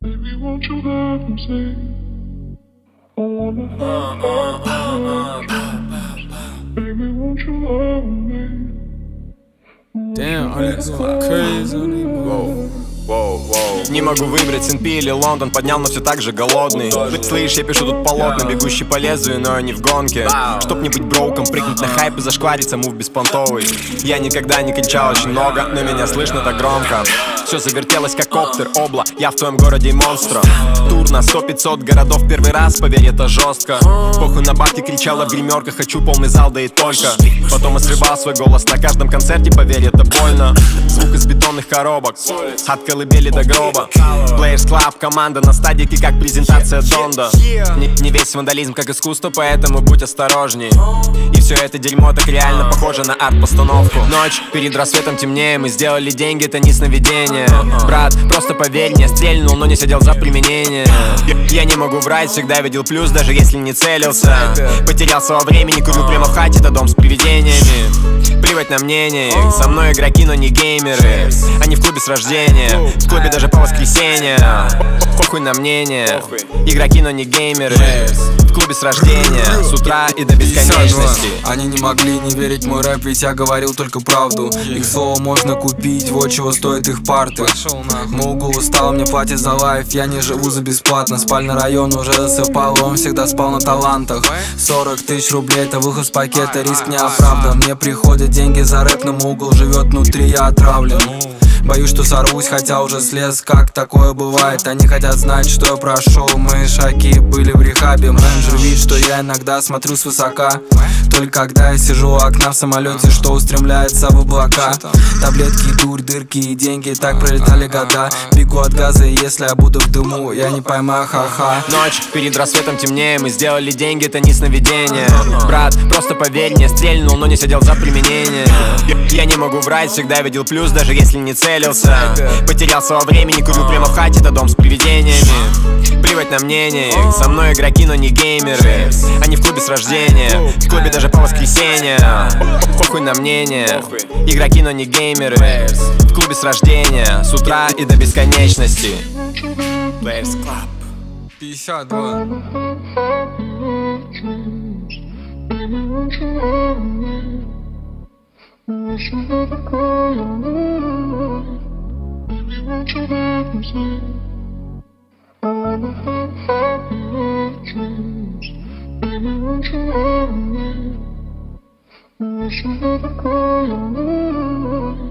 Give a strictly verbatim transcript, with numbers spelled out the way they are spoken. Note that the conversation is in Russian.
Baby, won't you let them say I wanna have happy dreams. Baby, won't you love me? Damn, all that going crazy on these Воу, воу, воу. Не могу выбрать Сен-Пи или Лондон, поднял, но все так же голодный. Слышь, я пишу тут полотна, бегущий по лезвию, но я не в гонке. Чтоб не быть броуком, прыгнуть на хайп и зашквариться, мув беспонтовый. Я никогда не кричал очень много, но меня слышно так громко. Все завертелось как коптер, обла, я в твоем городе монстра. Тур на сто-пятьсот городов первый раз, поверь, это жестко. Похуй на бабки, кричала в гримерках, хочу полный зал, да и только. Потом я срывал свой голос на каждом концерте, поверь, это больно. Звук из бетонных коробок, от колыбели до гроба. Players Club, команда на стадике, как презентация Донда. Не, не весь вандализм как искусство, поэтому будь осторожней. И все это дерьмо так реально похоже на арт-постановку. Ночь, перед рассветом темнее, мы сделали деньги, это не сновидение. Брат, просто поверь, не стрельнул, но не сидел за применение. Я не могу врать, всегда видел плюс, даже если не целился. Потерялся во времени, курю прямо в хате, это дом с привидениями. Плевать на мнение, со мной игроки, но не геймеры. Они в клубе с рождения, в клубе даже по воскресенье. Похуй на мнение, игроки, но не геймеры. В клубе с рождения, с утра и до бесконечности. Они не могли не верить в мой рэп, ведь я говорил только правду. Их слово можно купить, вот чего стоят их парты. Мугл устал, мне платит за лайф, я не живу за бесплатно. Спальный район уже засыпал, он всегда спал на талантах. Сорок тысяч рублей, это выход с пакета, риск не оправдан. Мне приходят деньги за рэп, но Мугл живет внутри, я отравлен. Боюсь, что сорвусь, хотя уже слез, как такое бывает. Они хотят знать, что я прошел, мои шаги были в рехабе. Менеджер видит, что я иногда смотрю свысока, только когда я сижу у окна в самолете, что устремляется в облака. Таблетки, дурь, дырки и деньги, так пролетали года. Бегу от газа, и если я буду в дыму, я не поймаю, ха-ха. Ночь, перед рассветом темнее, мы сделали деньги, это не сновидение. Брат, просто поверь, не стрельнул, но не сидел за применение. Я не могу врать, всегда видел плюс, даже если не целился. Потерялся во времени, курю прямо в хате, это дом с привидениями. Плевать на мнение, со мной игроки, но не геймеры. Они в клубе с рождения, в клубе даже по воскресенье. Похуй на мнение, игроки, но не геймеры. В клубе с рождения, с утра и до бесконечности. Players Club пятьдесят два. Wish I had a girl on me. Baby, won't you let me say I wanna have happy dreams. Baby, won't you love me? Wish I had a girl on me.